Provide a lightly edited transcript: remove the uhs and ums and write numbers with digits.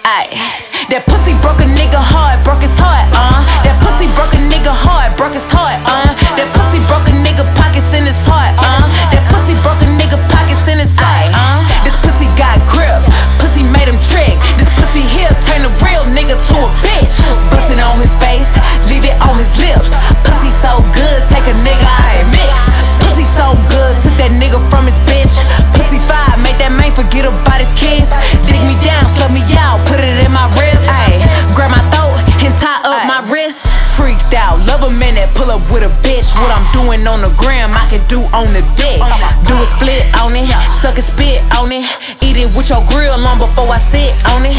Ayy, that pussy broke a nigga heart, broke his heart, that pussy broke a nigga heart, broke his heart, that pussy broke a nigga pockets in his heart, that pussy broke a nigga pockets in his heart, this pussy got grip, pussy made him trick, this pussy here turn a real nigga to a bitch. Bust it on his face, leave it on his lips. Pussy so good, take a nigga out and mix. Pussy so good, took that nigga from his bitch. Pussy fire, make that man forget about his kids. Dig me down, slow me out, put it in my ribs. Ayy, grab my throat and tie up my wrist. Freaked out, love a minute, pull up with a bitch. What I'm doing on the gram, I can do on the dick. Do a split on it, suck a spit on it. Eat it with your grill on before I sit on it.